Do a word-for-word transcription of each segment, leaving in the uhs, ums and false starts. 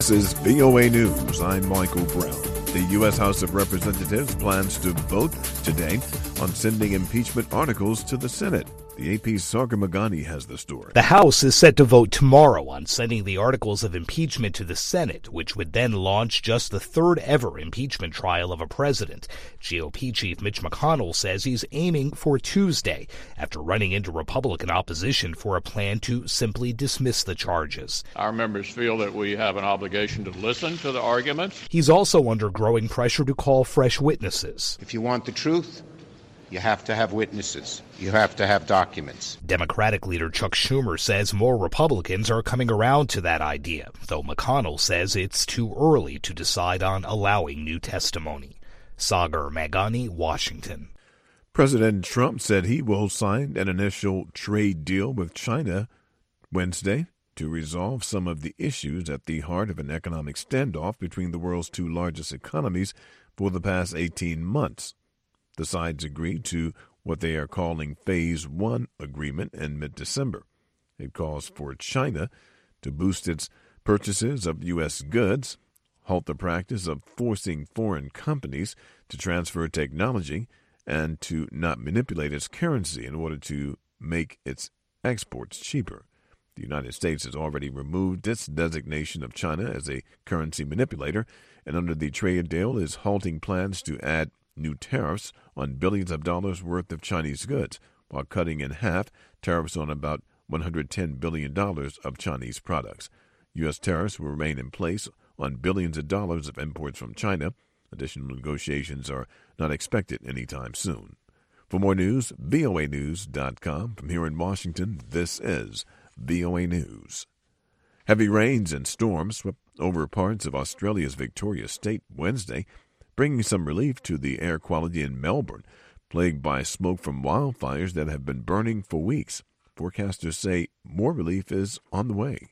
This is V O A News. I'm Michael Brown. The U S House of Representatives plans to vote today on sending impeachment articles to the Senate. The A P's Sagar Meghani has the story. The House is set to vote tomorrow on sending the articles of impeachment to the Senate, which would then launch just the third ever impeachment trial of a president. G O P Chief Mitch McConnell says he's aiming for Tuesday after running into Republican opposition for a plan to simply dismiss the charges. Our members feel that we have an obligation to listen to the arguments. He's also under growing pressure to call fresh witnesses. If you want the truth, you have to have witnesses. You have to have documents. Democratic leader Chuck Schumer says more Republicans are coming around to that idea, though McConnell says it's too early to decide on allowing new testimony. Sagar Meghani, Washington. President Trump said he will sign an initial trade deal with China Wednesday to resolve some of the issues at the heart of an economic standoff between the world's two largest economies for the past eighteen months. The sides agreed to what they are calling Phase One agreement in mid-December. It calls for China to boost its purchases of U S goods, halt the practice of forcing foreign companies to transfer technology, and to not manipulate its currency in order to make its exports cheaper. The United States has already removed its designation of China as a currency manipulator, and under the trade deal is halting plans to add new tariffs on billions of dollars worth of Chinese goods, while cutting in half tariffs on about one hundred ten billion dollars of Chinese products. U S tariffs will remain in place on billions of dollars of imports from China. Additional negotiations are not expected anytime soon. For more news, V O A news dot com. From here in Washington, this is V O A News. Heavy rains and storms swept over parts of Australia's Victoria State Wednesday, bringing some relief to the air quality in Melbourne, plagued by smoke from wildfires that have been burning for weeks. Forecasters say more relief is on the way.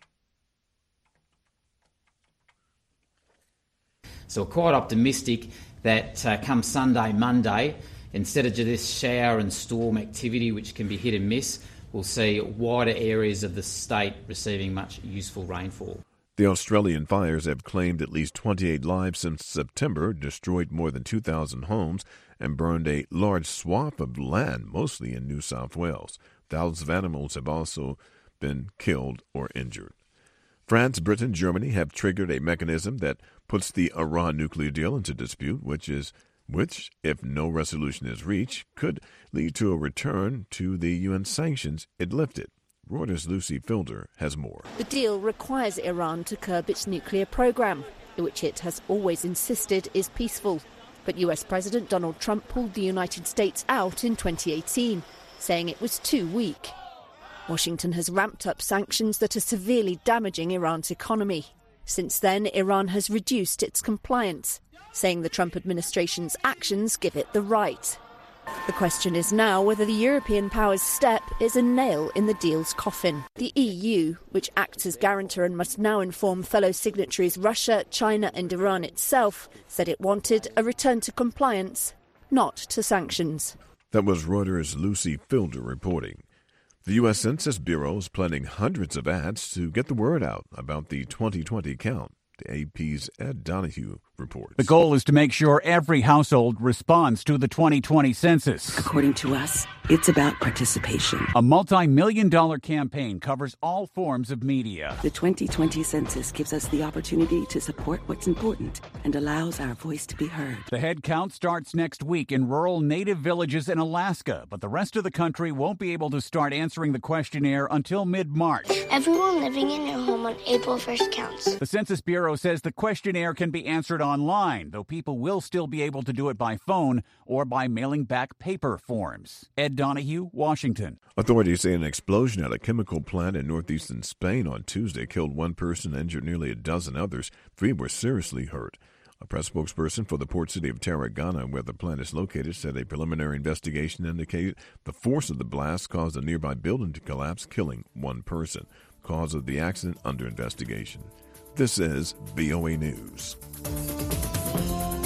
So we're quite optimistic that uh, come Sunday, Monday, instead of this shower and storm activity, which can be hit and miss, we'll see wider areas of the state receiving much useful rainfall. The Australian fires have claimed at least twenty-eight lives since September, destroyed more than two thousand homes, and burned a large swath of land, mostly in New South Wales. Thousands of animals have also been killed or injured. France, Britain, Germany have triggered a mechanism that puts the Iran nuclear deal into dispute, which is which, if no resolution is reached, could lead to a return to the U N sanctions it lifted. Reuters' Lucy Fielder has more. The deal requires Iran to curb its nuclear program, which it has always insisted is peaceful. But U S President Donald Trump pulled the United States out in twenty eighteen, saying it was too weak. Washington has ramped up sanctions that are severely damaging Iran's economy. Since then, Iran has reduced its compliance, saying the Trump administration's actions give it the right. The question is now whether the European powers' step is a nail in the deal's coffin. The E U, which acts as guarantor and must now inform fellow signatories Russia, China and Iran itself, said it wanted a return to compliance, not to sanctions. That was Reuters' Lucy Fielder reporting. The U S Census Bureau is planning hundreds of ads to get the word out about the twenty twenty count. The A P's Ed Donahue reports. The goal is to make sure every household responds to the twenty twenty census. According to us, it's about participation. A multi-million dollar campaign covers all forms of media. The twenty twenty census gives us the opportunity to support what's important and allows our voice to be heard. The head count starts next week in rural native villages in Alaska, but the rest of the country won't be able to start answering the questionnaire until mid-March. Everyone living in their home on April first counts. The Census Bureau says the questionnaire can be answered online, though people will still be able to do it by phone or by mailing back paper forms. Ed Donahue, Washington. Authorities say an explosion at a chemical plant in northeastern Spain on Tuesday killed one person and injured nearly a dozen others. Three were seriously hurt. A press spokesperson for the port city of Tarragona, where the plant is located, said a preliminary investigation indicated the force of the blast caused a nearby building to collapse, killing one person. Cause of the accident under investigation. This is V O A News.